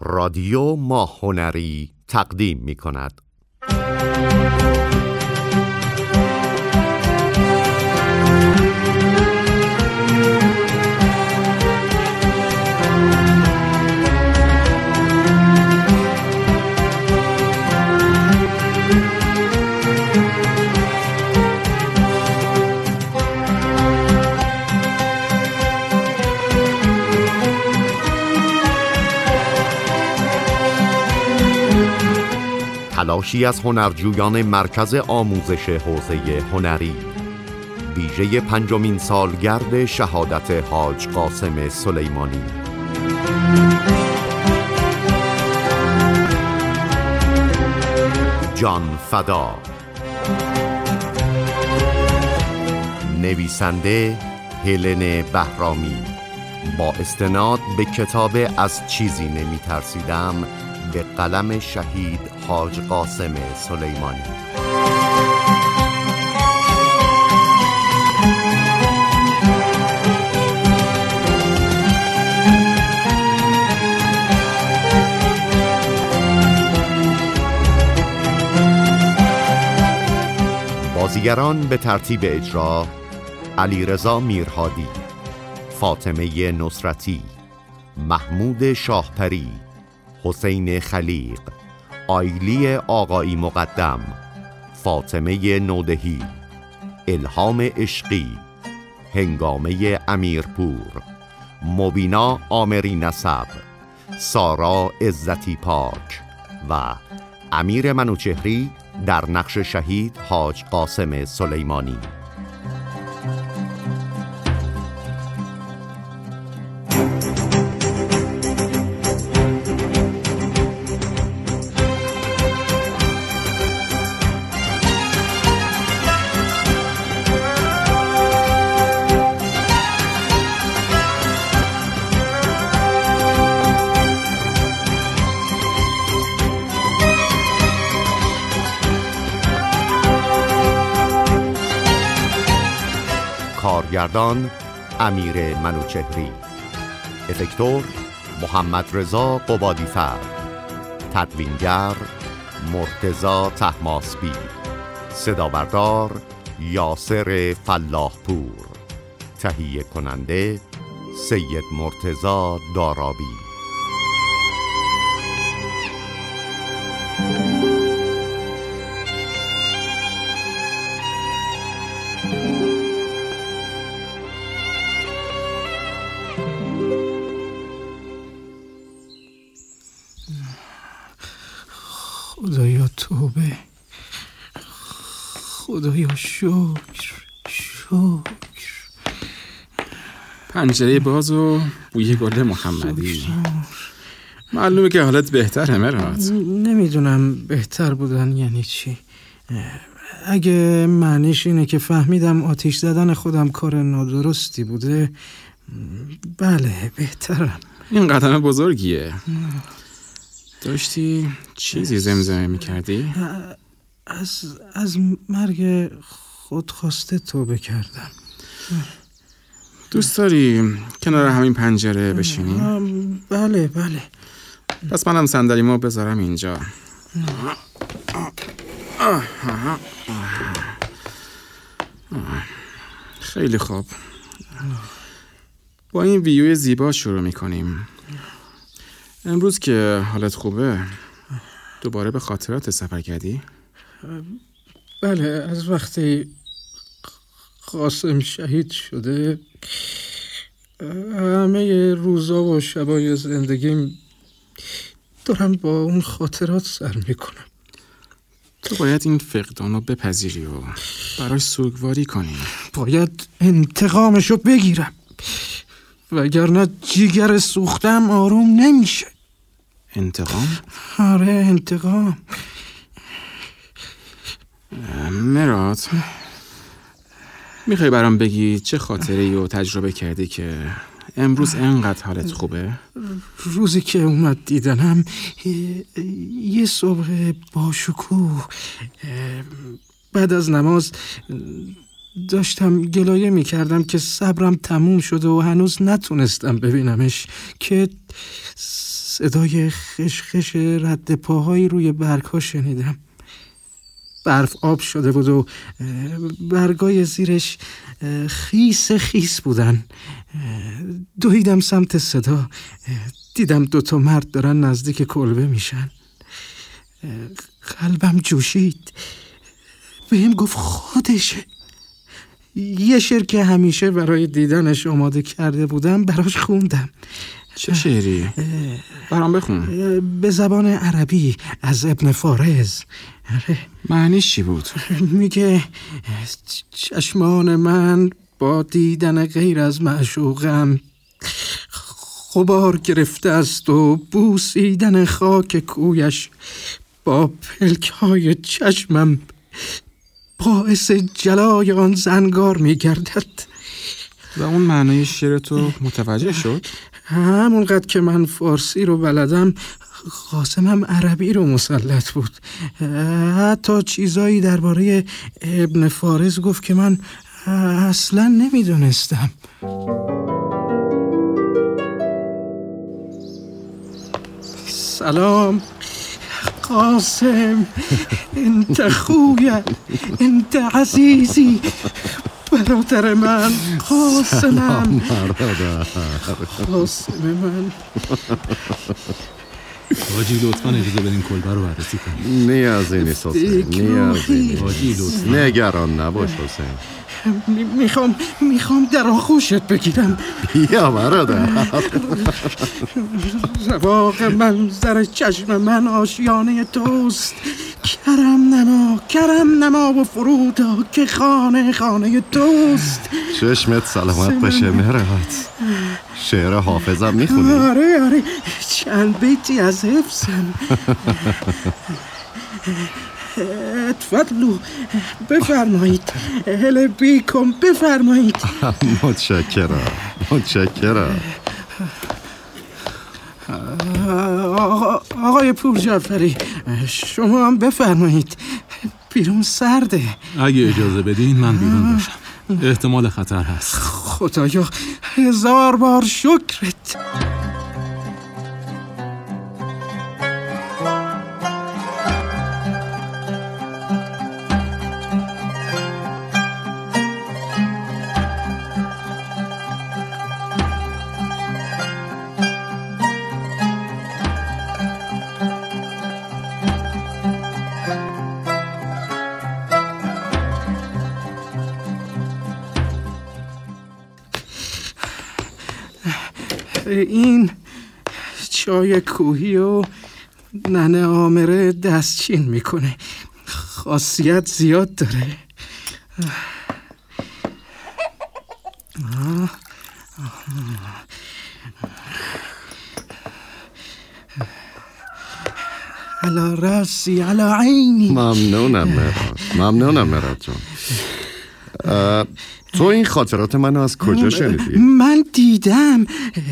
رادیو ماهنری تقدیم می کند. تلاشی از هنرجویان مرکز آموزش حوزه هنری ویژه 5مین سالگرد شهادت حاج قاسم سلیمانی. جان فدا. نویسنده هلن بهرامی با استناد به کتاب از چیزی نمی ترسیدم به قلم شهید حاج قاسم سلیمانی. بازیگران به ترتیب اجرا: علیرضا میرهادی، فاطمه نصرتی، محمود شاهپری، حسین خلیق، آیلی آقایی مقدم، فاطمه نودهی، الهام عشقی، هنگامه امیرپور، مبینا آمری نسب، سارا عزتی پاک و امیر منوچهری در نقش شهید حاج قاسم سلیمانی. کارگردان امیر منوچهری، افکتور محمد رضا قبادی‌فر، تدوینگر مرتضی طهماسبی، صدابردار یاسر فلاحپور، تهیه کننده سید مرتضی دارابی. خدایا توبه، خدایا شکر. پنجره باز و بوی گل محمدی. معلومه که حالت بهتره مراد. نمیدونم بهتر بودن یعنی چی. اگه معنیش اینه که فهمیدم آتش زدن خودم کار نادرستی بوده، بله بهترم. این قدم بزرگیه. داشتی چیزی زمزمه میکردی؟ از مرگ خودخواسته توبه کردم. دوست داری کنار همین پنجره بشینی؟ بله. پس منم صندلیمو بذارم اینجا. خیلی خوب. با این ویوی زیبا شروع میکنیم. امروز که حالت خوبه دوباره به خاطرات سفر کردی؟ بله، از وقتی قاسم شهید شده همه روزا و شبای زندگیم دارم با اون خاطرات سر میکنم. تو باید این فقدانو بپذیری و براش سوگواری کنی. باید انتقامشو بگیرم، وگرنه جیگر سوختم آروم نمیشه. انتقام؟ آره انتقام. مراد، میخوای برام بگی چه خاطره‌ای رو تجربه کردی که امروز انقدر حالت خوبه؟ روزی که اومد دیدنم یه صبح باشکوه، بعد از نماز داشتم گلایه میکردم که صبرم تموم شده و هنوز نتونستم ببینمش که صدای خشخش رد پاهایی روی برگ‌ها شنیدم. برف آب شده بود و برگای زیرش خیس بودن. دویدم سمت صدا. دیدم 2 مرد دارن نزدیک کلبه میشن. قلبم جوشید. بهم گفت خودشه. یه شعر که همیشه برای دیدنش آماده کرده بودم براش خوندم. چه شعری؟ برام بخون. به زبان عربی از ابن فارز. معنیش چی بود؟ میگه چشمان من با دیدن غیر از معشوقم غبار گرفته است و بوسیدن خاک کویش با پلک‌های چشمم باعث جلای آن زنگار می‌گردد. و اون معنای شعر تو متوجه شد؟ همونقدر که من فارسی رو بلدم، قاسمم عربی رو مسلط بود. حتی چیزایی درباره ابن فارز گفت که من اصلا نمیدونستم. سلام قاسم، انت خویا، انت عزیزی، برادر من، قاسمم، قاسم من. حاجی لطفاً اجازه بدین کلبه رو بررسی کنیم. نیازی نیست حسین، نیازی حاجی نیست. لطفاً. نگران نباش حسین. میخوام در آغوشت بگیرم. بیا برادر. رواق منظر چشم من آشیانه توست. کرم نما و فرودا که خانه توست. چشمت سلامت باشه مهرت. شعر حافظم میخونی؟ آره چند بیتی از حفظم. تفضلوا بفرمایید. هل بیکم بفرمایید. متشکرم. آقای پور جعفری، شما هم بفرمایید. بیرون سرده. اگه اجازه بدین من بیرون باشم، احتمال خطر هست. خدایا 1000 بار شکرت. این چای کوهی و ننه آمره دستچین میکنه. خاصیت زیاد داره. علا راسی علا عینی. ممنونم مراد جان. تو این خاطرات منو از کجا شنیدی؟ من دیدم.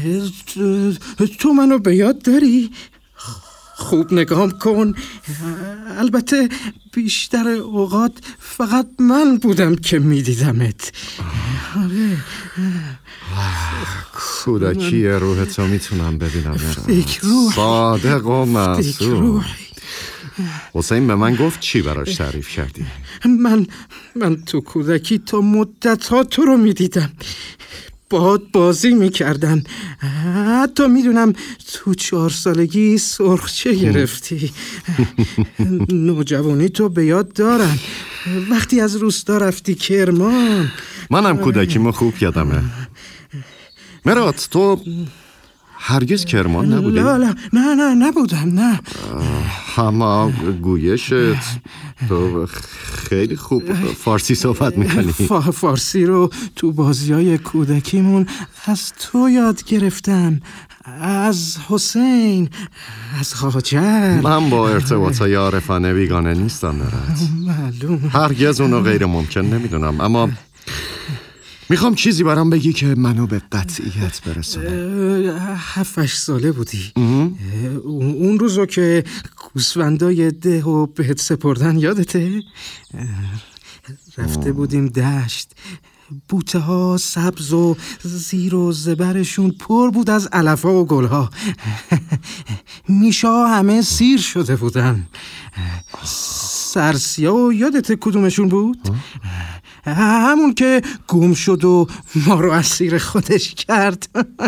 تو منو به یاد داری؟ خوب نگام کن. البته بیشتر اوقات فقط من بودم که میدیدمت. کودکی روحت رو میتونم ببینم. روح صادق و معصوم. حسین به من گفت چی براش تعریف کردی؟ من تو کودکی تا مدت‌ها تو رو میدیدم. باهات بازی میکردن. حتی میدونم تو 4 سالگی سرخچه گرفتی. نوجوانی تو به یاد دارم. وقتی از روستا رفتی کرمان. منم کودکیمو خوب یادمه. مراد تو هرگز کرمان نبودی؟ نه نبودم. نه اما گویشت تو خیلی خوب فارسی صحبت میکنی. فارسی رو تو بازیای کودکیمون از تو یاد گرفتم. از حسین، از هاجر. من با ارتباطای عارفانه بیگانه نیستم مراد. معلوم. هرگز اونو غیر ممکن نمیدونم، اما میخوام چیزی برام بگی که منو به قطعیت برسونه. 7-8 ساله بودی. اون روزو که گوسفندای ده و بهت سپردن یادته؟ رفته بودیم دشت. بوته ها سبز و زیر و زبرشون پر بود از علف‌ها و گل‌ها. میشا همه سیر شده بودن. سرسیا یادت کدومشون بود؟ همون که گم شد و ما رو اسیر خودش کرد.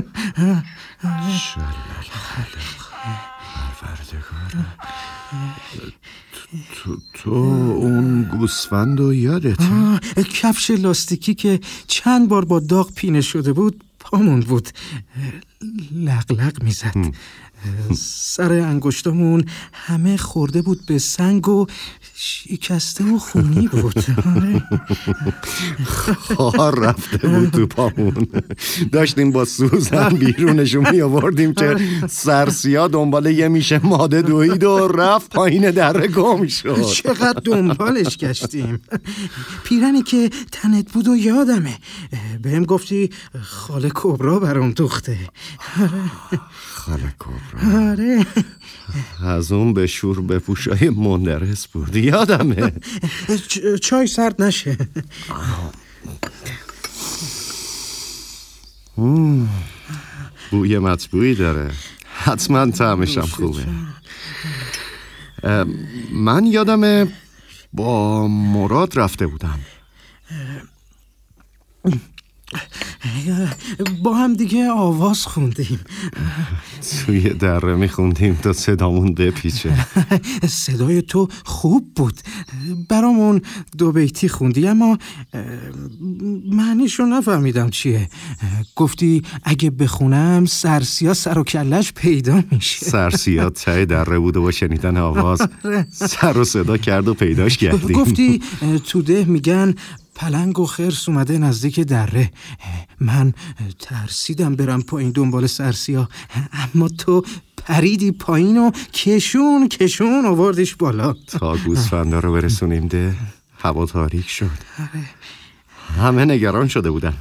تو اون گوسفند رو یادت؟ کفش لاستیکی که چند بار با داغ پینه شده بود پامون بود. لق میزد. سر انگشتامون همه خورده بود به سنگ و شکسته و خونی بود. خار رفته بود تو پامون. داشتیم با سوزن بیرونشون می آوردیم که سرسیا دنبال یه میشه ماده دوید و رفت پایین دره گم شد. چقدر دنبالش گشتیم. پیرنی که تنت بود و یادمه. بهم گفتی خاله کبرا برام دوخته. خاله کبرا؟ آره. از اون به شور به پوشای مندرس بود، یادمه. چای سرد نشه. بوی مطبوعی داره، حتما طعمشم خوبه. من یادمه با مراد رفته بودم. با هم دیگه آواز خوندیم. توی دره میخوندیم تا صدامون بپیچه. صدای تو خوب بود. برامون 2 بیتی خوندی اما معنیشو نفهمیدم چیه. گفتی اگه بخونم سرسیا سر و کلش پیدا میشه. سرسیا ته دره بود و با شنیدن آواز سر و صدا کرد و پیداش کردیم. گفتی تو ده میگن پلنگ و خرس اومده نزدیک دره. من ترسیدم برم پایین دنبال سرسیا، اما تو پریدی پایین و کشون آوردیش بالا. تا گوسفندا رو برسونیم ده هوا تاریک شد. همه نگران شده بودن.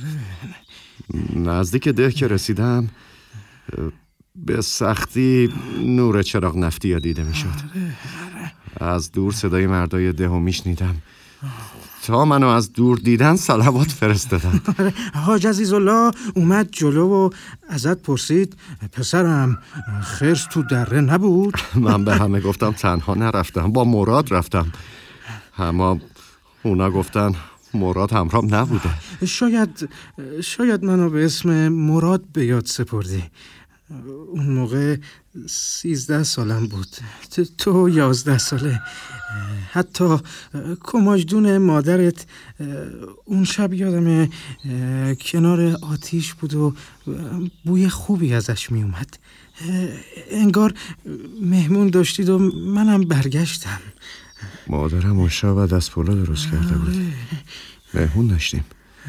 نزدیک ده که رسیدم به سختی نور چراغ نفتی دیده می شد. از دور صدای مردای ده رو می شنیدم. تا منو از دور دیدن صلوات فرستادن. حاج عزیزالله اومد جلو و ازت پرسید پسرم خرس تو دره نبود؟ من به همه گفتم تنها نرفتم، با مراد رفتم. اما اونا گفتن مراد همراهم نبوده. شاید منو به اسم مراد به یاد سپردی. اون موقع 13 سالم بود، تو 11 ساله. حتی کماجدون مادرت اون شب یادمه کنار آتیش بود و بوی خوبی ازش می اومد. انگار مهمون داشتید و منم برگشتم. مادرم اون شب دست پلو درست کرده بود. مهمون داشتیم.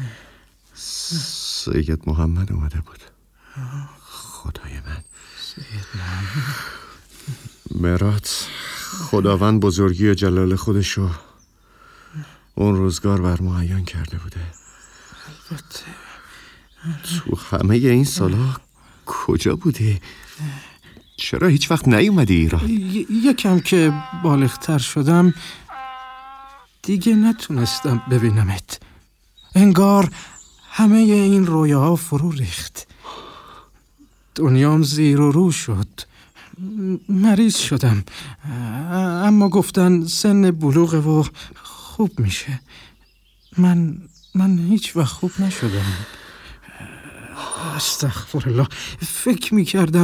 سید محمد اومده بود. خدای من. سید محمد مرات خداوند بزرگی و جلال خودشو اون روزگار بر ما عیان کرده بوده. البته تو همه این سالا کجا بودی؟ چرا هیچ وقت نیومدی ایران؟ یکم که بالغتر شدم دیگه نتونستم ببینمت. انگار همه این رویاها فرو ریخت. دنیام زیر و رو شد. مریض شدم، اما گفتن سن بلوغه و خوب میشه. من هیچ وقت خوب نشدم. استغفرالله. فکر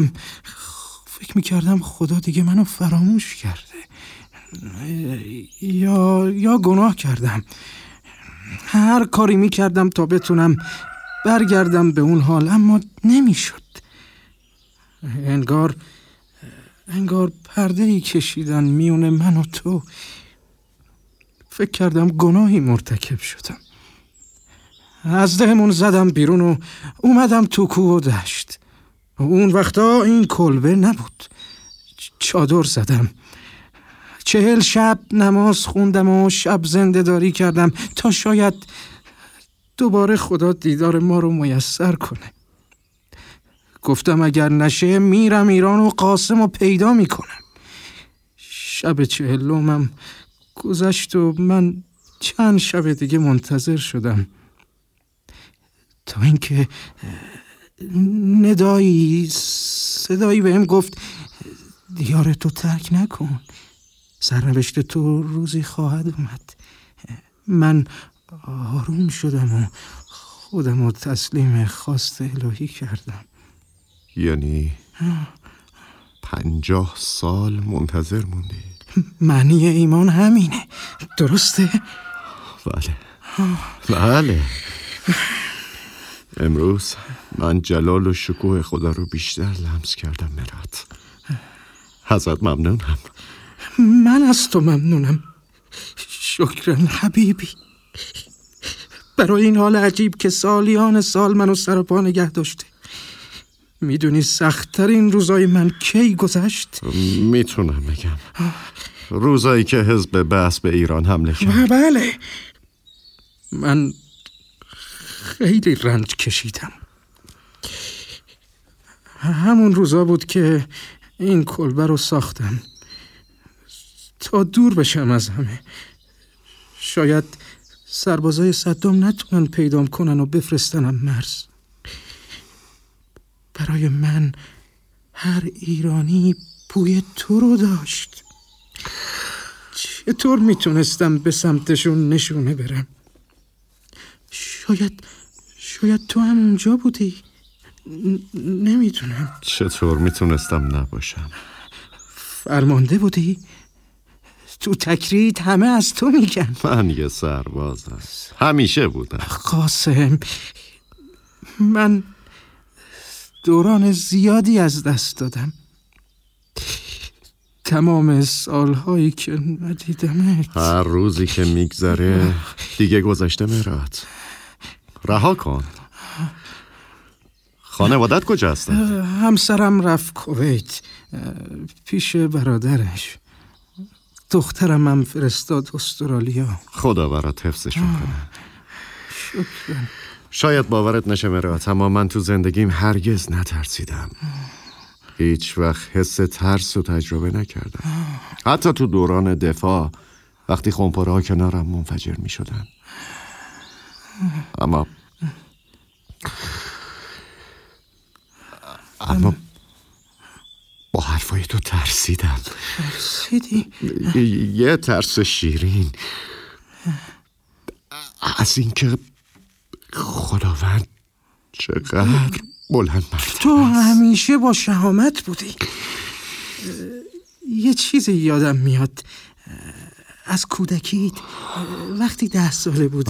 میکردم خدا دیگه منو فراموش کرده یا گناه کردم. هر کاری میکردم تا بتونم برگردم به اون حال، اما نمیشد. انگار پرده‌ای کشیدن میونه من و تو. فکر کردم گناهی مرتکب شدم. از دهمون زدم بیرون و اومدم تو کوه و دشت. اون وقتا این کلبه نبود. چادر زدم. 40 شب نماز خوندم و شب زنده داری کردم تا شاید دوباره خدا دیدار ما رو میسر کنه. گفتم اگر نشه میرم ایران و قاسم رو پیدا میکنم. شب 40 گذشت و من چند شب دیگه منتظر شدم. تا اینکه صدایی بهم گفت دیار تو ترک نکن، سرنوشت تو روزی خواهد اومد. من آروم شدم و خودم رو تسلیم خواست الهی کردم. یعنی 50 سال منتظر موندی؟ معنی ایمان همینه، درسته؟ بله. امروز من جلال و شکوه خدا رو بیشتر لمس کردم مراد. ازت ممنونم. من از تو ممنونم. شکرا حبیبی، برای این حال عجیب که سالیان سال منو سر پا نگه داشته. میدونی سخت‌ترین روزای من کی گذشت؟ میتونم بگم روزایی که حزب بعث به ایران حمله کرد. بله، من خیلی رنج کشیدم. همون روزا بود که این کلبه رو ساختم تا دور بشم از همه. شاید سربازای صدام نتونن پیدام کنن و بفرستنم مرز. برای من هر ایرانی بوی تو رو داشت. چطور میتونستم به سمتشون نشونه برم؟ شاید تو هم اونجا بودی. نمیتونم. چطور میتونستم نباشم؟ فرمانده بودی؟ تو تکرید همه از تو میگن. من یه سربازم، همیشه بودم. قاسم، من دوران زیادی از دست دادم. تمام سالهایی که ندیدمت. هر روزی که میگذره دیگه گذشته مراد. رها کن. خانوادت کجا هستن؟ همسرم رفت کویت پیش برادرش. دخترم هم فرستاد استرالیا. خدا برات حفظشون کنه. شکرا. شاید باورت نشه مراد، اما من تو زندگیم هرگز نترسیدم. هیچ وقت حس ترس رو تجربه نکردم. حتی تو دوران دفاع وقتی خمپاره ها کنارم منفجر می شدن. اما با حرفای تو ترسیدم. ترسیدی؟ یه ترس شیرین از اینکه خداوند چقدر بلند مرتبه. تو همیشه با شهامت بودی. یه چیزی یادم میاد از کودکیت، وقتی 10 ساله بودی.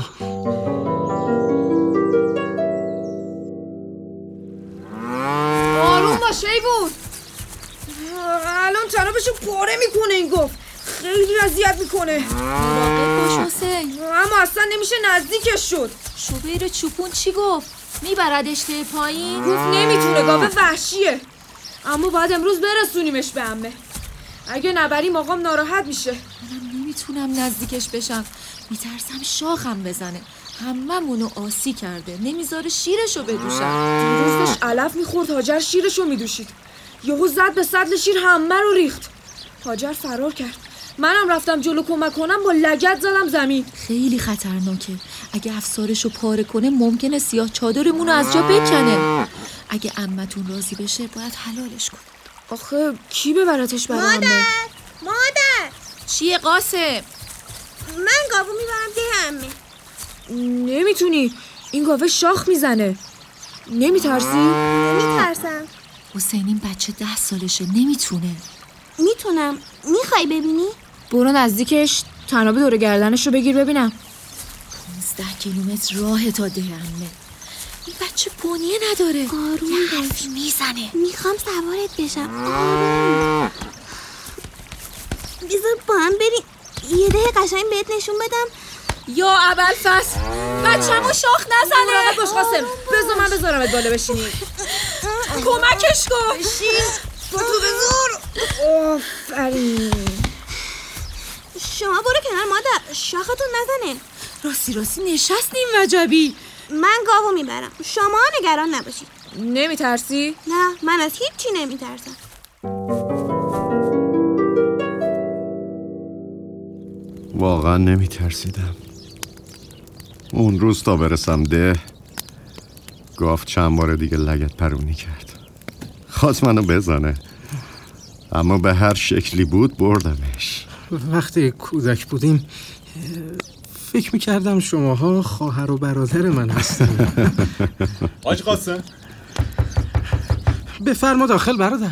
آروم باش ایوون. الان تنابشو پاره میکنه. این گفت خیلی اذیت میکنه. مراقب باش حسین. اما اصلا نمیشه نزدیکش شد. شوبیر چوپون چی گفت؟ میبردش ته پایین؟ گفت نمیتونه، گاوه وحشیه. اما باید امروز برسونیمش به عمه. اگه نبریم آقام ناراحت میشه. منم نمیتونم نزدیکش بشم، میترسم شاخم بزنه. هممونو آسی کرده، نمیذاره شیرشو بدوشم. دیروز داشت علف میخورد، هاجر شیرشو میدوشید. یهو زد به سطل شیر، همه رو ریخت. هاجر فرار کرد. منم رفتم جلو کمک کنم، با لگد زدم زمین. خیلی خطرناکه. اگه افسارشو پاره کنه ممکنه سیاه چادرمونو از جا بکنه. اگه عمتون راضی بشه باید حلالش کنه. آخه کی ببرتش برای عمه؟ مادر چیه قاسم؟ من گاوو میبرم ده عمه. نمیتونی، این گاوه شاخ میزنه. نمیترسی؟ میترسم. حسین این بچه 10 سالشه، نمیتونه. میتونم. میخوای ببینی؟ برو نزدیکش، تنابه دور گردنش رو بگیر ببینم. 15 کیلومتر راه تا ده عمه. این بچه پونیه نداره. آروم یه حرفی میزنه. میخوام سوارت بشم. آروم. بذار با هم بریم یه ده قشنگ بهت نشون بدم. یا اول فصل بچه‌مو شاخ نزنه. مراقب باش قاسم. بذار من بذارمت بالا بشینی. کمکش کن. بشین با تو بذار. آفرین. شما برو کنار مادر، شاختون نزنه. راستی نشستیم وجبی. من گاوو میبرم، شما نگران نباشید. نمیترسی؟ نه، من از هیچی نمیترسم. واقعا نمیترسیدم. اون روز تا برسم ده گاف چند بار دیگه لگد پرونی کرد. خواست منو بزنه، اما به هر شکلی بود بردمش. وقتی کودک بودیم فکر میکردم شماها خواهر و برادر من هستیم. حاج قاسم، بفرما داخل برادر.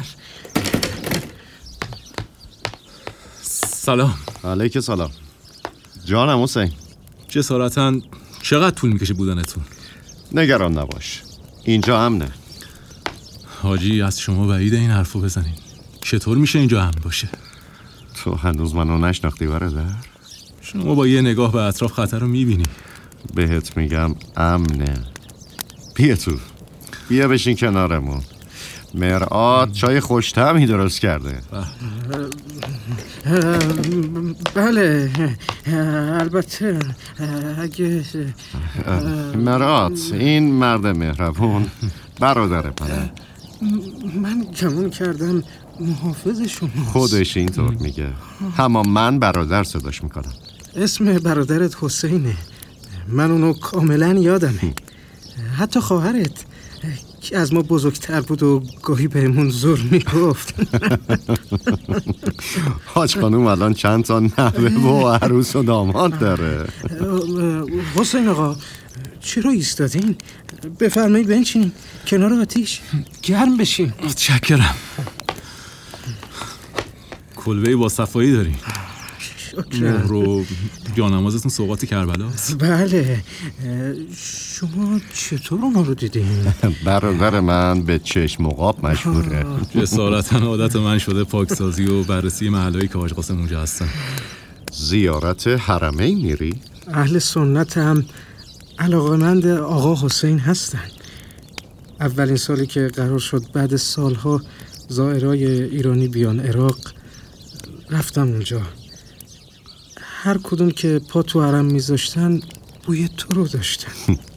سلام. علیک سلام. جانم حسین. جسارتاً چقدر طول میکشه بودنتون؟ نگران نباش، اینجا امنه. حاجی از شما بعیده این حرفو بزنین. چطور میشه اینجا امن باشه؟ تو هنوز منو نشناختی برادر؟ شما با یه نگاه به اطراف خطر رو میبینی. بهت میگم امنه. بیا تو، بیا بشین کنارمون. مرآت چای خوش‌طعمی درست کرده. بله البته اگه مرآت، این مرد مهربون برادر منه. من گمون کردم محافظ شما. خودش اینطور میگه، اما من برادر صداش میکنم. اسم برادرت حسینه. من اونو کاملا یادمه. حتی خواهرت که از ما بزرگتر بود و گاهی بهمون زور میگفت. حاج خانوم الان چند تا نوه و عروس و داماد داره. حسین آقا چرا ایستادین؟ بفرمایید بنشینین کنار آتیش گرم بشین. متشکرم. کلبه با صفایی داری؟ مهر و جانمازتون سوغات کربلاست؟ بله. شما چطور اونا رو دیدین؟ برادر من به چشم و قاب مشهوره. جسارتاً عادت من شده پاکسازی و بررسی محلهایی که حاج قاسم اونجا هستن. زیارت حرمین میری؟ اهل سنت هم علاقه‌مند آقا حسین هستن. اولین سالی که قرار شد بعد سالها زائرای ایرانی بیان عراق رفتم اونجا. هر کدوم که پا تو حرم میذاشتن بوی تو رو داشتن.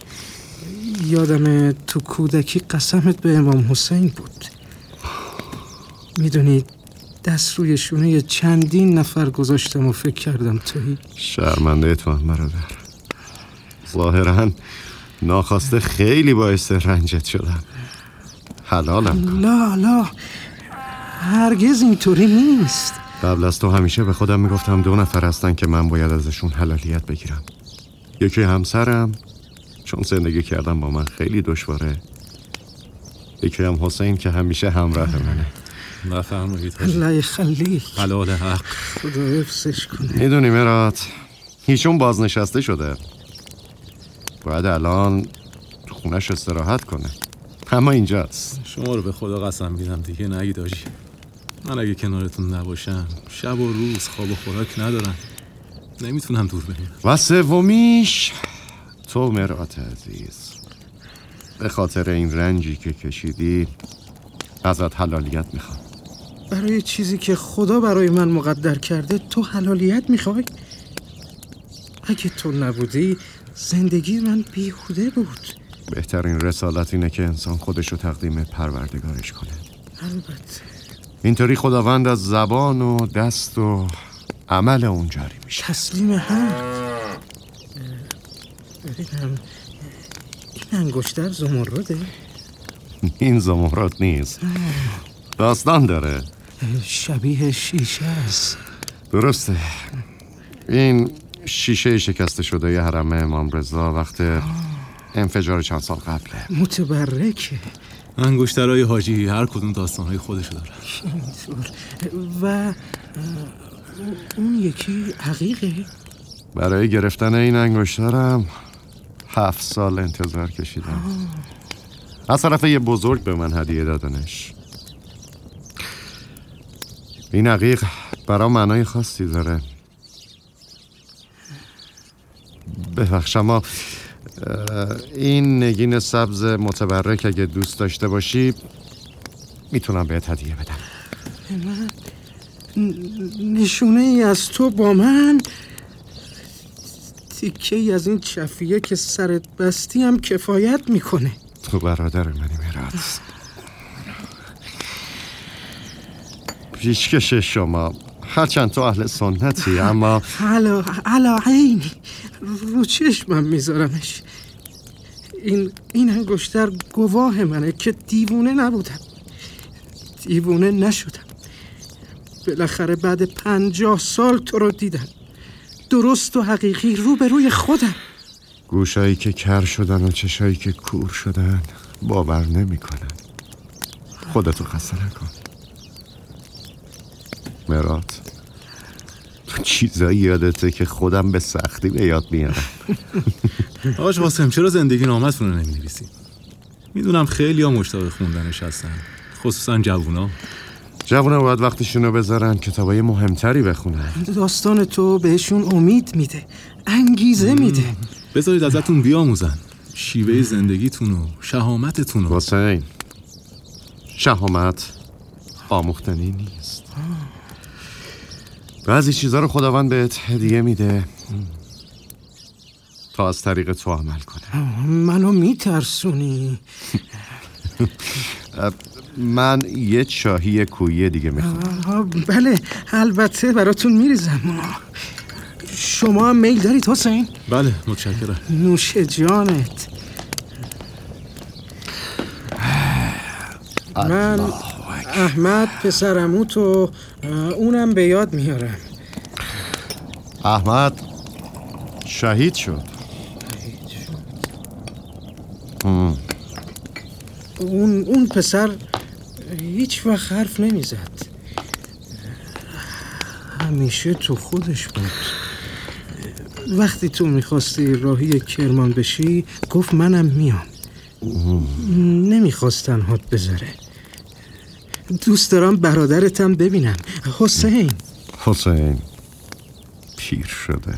یادم تو کودکی قسمت به امام حسین بود. میدونی دست روی شونه چندین نفر گذاشتم و فکر کردم تویی. شرمنده تو هم برادر. ظاهراً ناخواسته خیلی باعث رنجت شدم. حلالم. لا هرگز اینطوری نیست. قبل از تو همیشه به خودم میگفتم 2 نفر هستن که من باید ازشون حلالیت بگیرم. یکی همسرم، چون زندگی کردم با من خیلی دشواره. یکی هم حسین که همیشه همراه منه. نفرمایید الله یخلیک. حلال حق. خدا حفظش کنه. میدونی مرات، هیچون بازنشسته شده. باید الان تو خونش استراحت کنه. اما اینجاست. شما رو به خدا قسم میدم دیگه نگید آجی. من اگه کنارتون نباشم شب و روز خواب و خوراک ندارم. نمیتونم دور بمیرم. و سومیش تو مرات عزیز، به خاطر این رنجی که کشیدی ازت حلالیت میخوام. برای چیزی که خدا برای من مقدر کرده تو حلالیت میخوای؟ اگه تو نبودی زندگی من بیهوده بود. بهترین رسالت اینه که انسان خودشو تقدیم پروردگارش کنه. البته اینطوری خداوند از زبان و دست و عمل اون جاری میشه. تسلیم هم. ببینم این انگشتر زمرده؟ این زمرد نیست، داستان داره. شبیه شیشه است. درسته، این شیشه شکسته شده ی حرم امام رضا وقت انفجار چند سال قبله. متبرکه. انگشترهای حاجی هر کدوم داستانهای خودشو داره. اینطور. و اون یکی عقیقه؟ برای گرفتن این انگشترم 7 سال انتظار کشیدم. از طرف یه بزرگ به من هدیه دادنش. این عقیق برای معنای خاصی داره. ببخش، اما این نگین سبز متبرک اگه دوست داشته باشی میتونم بهت هدیه بدم. نشونه ای از تو با من؟ تیکه ای از این چفیه که سرت بستی هم کفایت میکنه. تو برادر منی مرات. پیشکش شما، هرچند تو اهل سنتی اما علا عینی رو چشمم میذارمش. این انگشتر گواه منه که دیوونه نبودم، دیوونه نشدم. بالاخره بعد 50 سال تو رو دیدم، درست و حقیقی روبروی خودم. گوشایی که کر شدن و چشایی که کور شدن باور نمی کنن. خودتو خسته نکن مراد. تو چیزایی یادته که خودم به سختی به یاد میارم. آقا قاسم چرا زندگی نامتون رو نمی‌نویسید؟ میدونم خیلی ها مشتاق خوندنش هستن، خصوصا جوونا باید وقتشون رو بذارن کتابای مهمتری بخونن. داستان تو بهشون امید میده، انگیزه میده. بذارید ازتون بیاموزن شیوه زندگیتون و شهامتتون. حسین، شهامت آموختنی نیست. بعضی چیزا رو خداوند بهت هدیه میده تا از طریق تو عمل کنه. منو میترسونی. من یه چاهی کویی دیگه میخوام. بله البته براتون میریزم. شما هم میل دارید حسین؟ بله متشکرم. نوش جانت. من احمد پسرموتو اونم به یاد میارم. احمد شهید شد. اون پسر هیچ وقت حرف نمیزد، همیشه تو خودش بود. وقتی تو میخواستی راهی کرمان بشی گفت منم میام. نمیخواست تنهات بذاره. دوست دارم برادرتم ببینم. حسین پیر شده.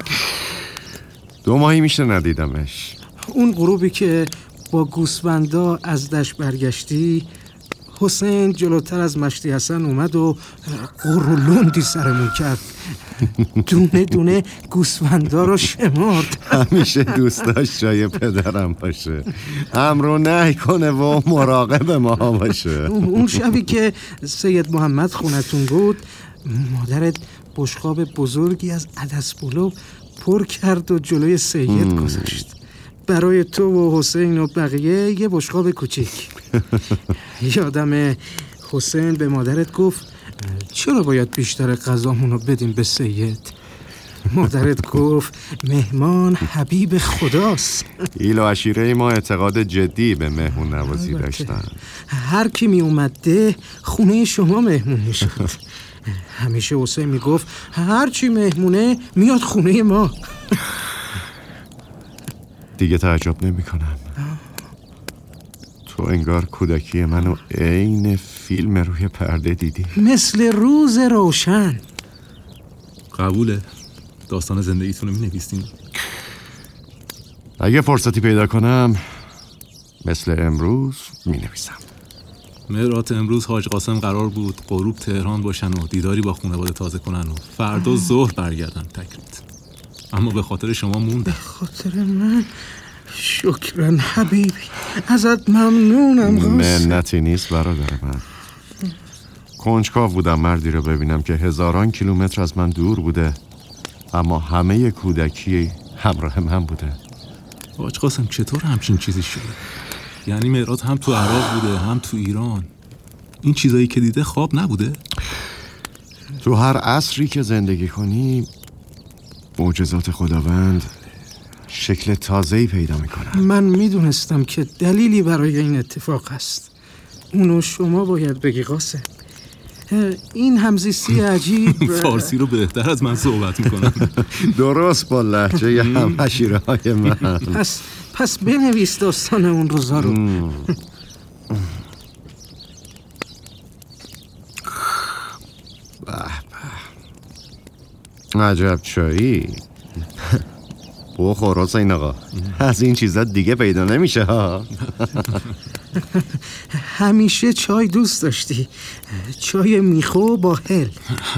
2 ماهی میشه ندیدمش. اون غروبی که با گوسفندا از دشت برگشتی، حسین جلوتر از مشتی حسن اومد و قرولوندی سرمون کرد. دونه دونه گوسفندا رو شمرد. همیشه دوست داشت جای پدرم باشه، امر و نهی کنه و مراقب ما باشه. اون شبی که سید محمد خونتون بود، مادرت بشقاب بزرگی از عدس پلو پر کرد و جلوی سید گذاشت. برای تو و حسین و بقیه یه بشقاب کوچیک. یادم حسین به مادرت گفت چرا باید بیشتر غذامونو بدیم به سید؟ مادرت گفت مهمان حبیب خداست. ایل و عشیره ما اعتقاد جدی به مهمون نوازی داشتن. هر کی می اومده خونه شما مهمون می شد. همیشه حسین می گفت هر چی مهمونه میاد خونه ما. دیگه تعجب نمی کنم. تو انگار کودکی منو عین فیلم روی پرده دیدی. مثل روز روشن. قبوله. داستان زندگیتون رو می نویسین؟ اگه فرصتی پیدا کنم مثل امروز می نویسم. مهرات امروز حاج قاسم قرار بود غروب تهران باشن و دیداری با خانواده تازه کنن و فردا ظهر برگردن تکریت. اما به خاطر شما موندن. خاطر من؟ شکرا حبیبی، ازت ممنونم. منتی نیست برادر من. کنجکاو بودم مردی رو ببینم که هزاران کیلومتر از من دور بوده اما همه کودکی همراه من بوده. حاج قاسم چطور همچین چیزی شده؟ یعنی مهرات هم تو عراق بوده هم تو ایران. این چیزایی که دیده خواب نبوده؟ تو هر عصری که زندگی کنی معجزات خداوند شکل تازه‌ای پیدا میکنن. من میدونستم که دلیلی برای این اتفاق هست. اونو شما باید بگی قاسم. این همزیستی عجیب. فارسی رو بهتر از من صحبت میکنن. درست با لهجه همشیره های من. پس بنویس داستان اون روزا رو. عجب چایی. بخور حسین آقا، از این چیزا دیگه پیدا نمیشه ها. همیشه چای دوست داشتی، چای میخو با هل.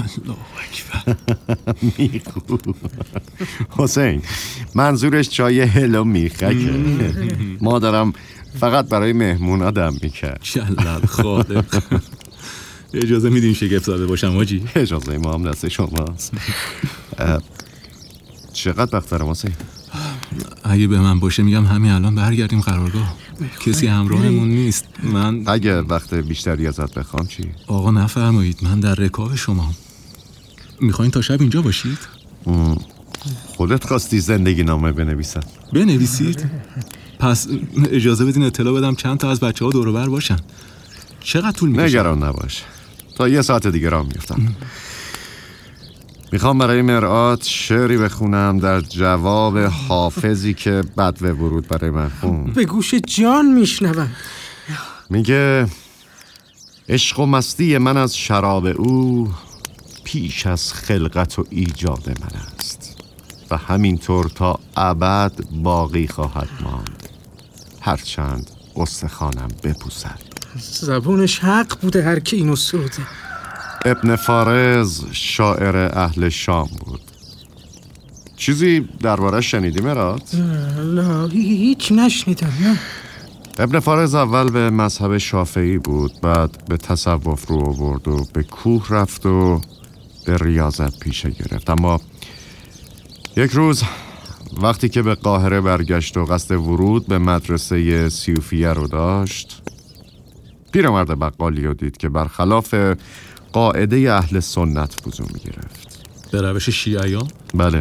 میخو حسین منظورش چای هل و میخکه. مادرم فقط برای مهمونا دم میکرد. جلال خالق. اجازه میدین شگفت زده باشم حاجی؟ اجازه ما هم دست شماست. چقدر وقت دارم حسین؟ اگه به من باشه میگم همین الان برگردیم قرارگاه. کسی همراهمون نیست. من اگه وقت بیشتری ازت بخوام چی؟ آقا نفرمایید، من در رکاب شما. میخواین تا شب اینجا باشید؟ خودت خواستی زندگی نامه بنویسم. بنویسید؟ پس اجازه بدین اطلاع بدم چند تا از بچه‌ها دور و بر باشن. چقدر طول میکشه؟ نگران نباش، تا 1 ساعت دیگه راه میفتم. میخوام برای مرآت شعری بخونم در جواب حافظی که بدو ورود برای من خوند. به گوش جان میشنوم. میگه عشق و مستی من از شراب او پیش از خلقت و ایجاد من است و همینطور تا ابد باقی خواهد ماند، هرچند استخوانم بپوسد. زبونش حق بوده هر کی اینو سروده. ابن فارز شاعر اهل شام بود. چیزی درباره‌اش شنیدی مراد؟ لا هیچ نشنیدم. نه. ابن فارز اول به مذهب شافعی بود، بعد به تصوف رو آورد و به کوه رفت و به ریاضت پیشه گرفت. اما یک روز وقتی که به قاهره برگشت و قصد ورود به مدرسه صوفیه رو داشت، پیرمرد بقالی رو دید که برخلاف قاعده اهل سنت وضو می‌گرفت. به روش شیعیان؟ بله.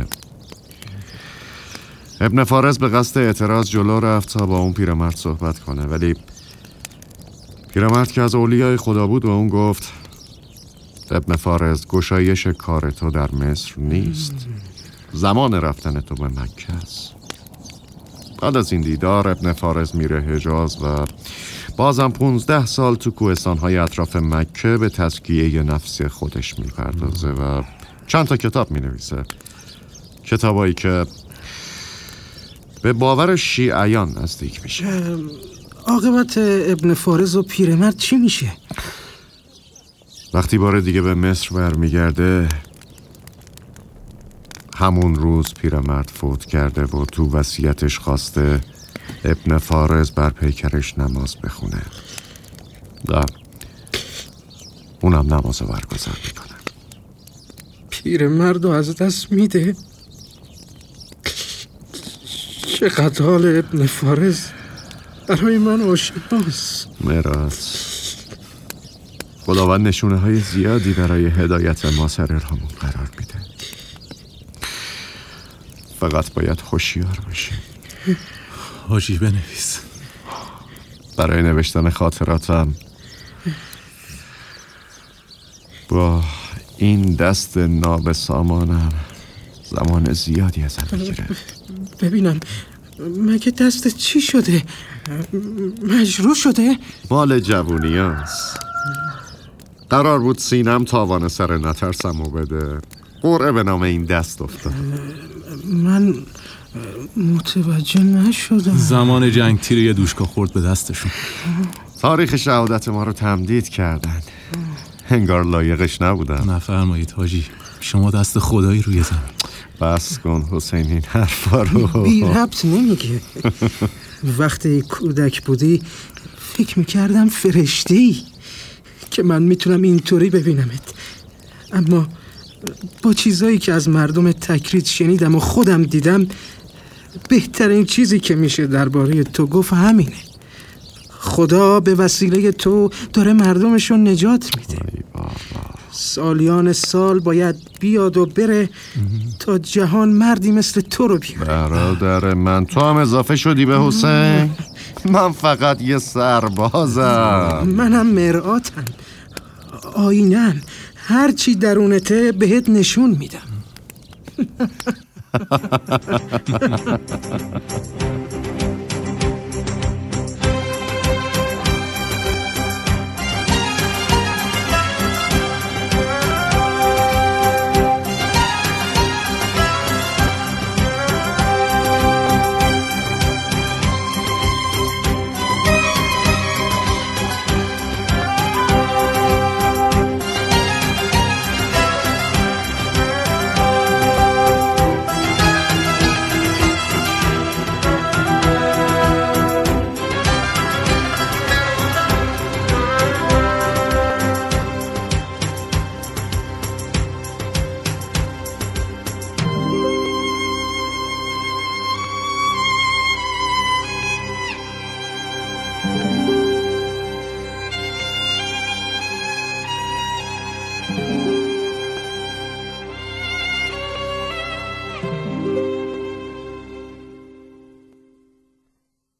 ابن فارز به قصد اعتراض جلو رفت تا با اون پیرمرد صحبت کنه، ولی پیرمرد که از اولیای خدا بود و اون گفت ابن فارز گشایش کار تو در مصر نیست، زمان رفتن تو به مکه است. بعد از این دیدار ابن فارز میره حجاز و بازم 15 سال تو کوهستان‌های اطراف مکه به تزکیه نفس خودش میپردازه و چند تا کتاب مینویسه، کتابایی که به باور شیعیان نزدیک میشه. عاقبت ابن فارز و پیرمرد چی میشه؟ وقتی بار دیگه به مصر برمیگرده، همون روز پیرمرد فوت کرده و تو وصیتش خواسته ابن فارز بر پیکرش نماز بخونه و اونم نماز برگزار میکنه. پیرمرد رو از دست میده. چقدر حال ابن فارز برای من آشناست. مراد، خداوند نشونه های زیادی برای هدایت ما سر راهمون قرار میده، فقط باید هوشیار باشیم. حاجی بنویس. برای نوشتن خاطراتم با این دست نابسامانم زمان زیادی ازم میگیره. ببینم مگه دست چی شده؟ مجروح شده؟ مال جوونی هست. قرار بود سینم تاوان سر نترسمو بده، قرعه به نام این دست افتاد. من متوجه نشدم. زمان جنگ تیر یه دوشکا خورد به دستشون. تاریخ شهادت ما رو تمدید کردن، انگار لایقش نبودن. نفرمایید حاجی، شما دست خدایی روی زمین. بس کن حسین این حرفا رو. بی ربط نمیگه. وقتی کودک بودی فکر میکردم فرشته‌ای که من میتونم اینطوری ببینمت، اما با چیزایی که از مردم تکرید شنیدم و خودم دیدم، بهترین چیزی که میشه درباره تو گفت همینه. خدا به وسیله تو داره مردمشو نجات میده. سالیان سال باید بیاد و بره تا جهان مردی مثل تو رو بیاره. برادر من، تو هم اضافه شدی به حسین؟ من فقط یه سربازم. منم مرآتم، آینم، هر چی درونته بهت نشون میدم.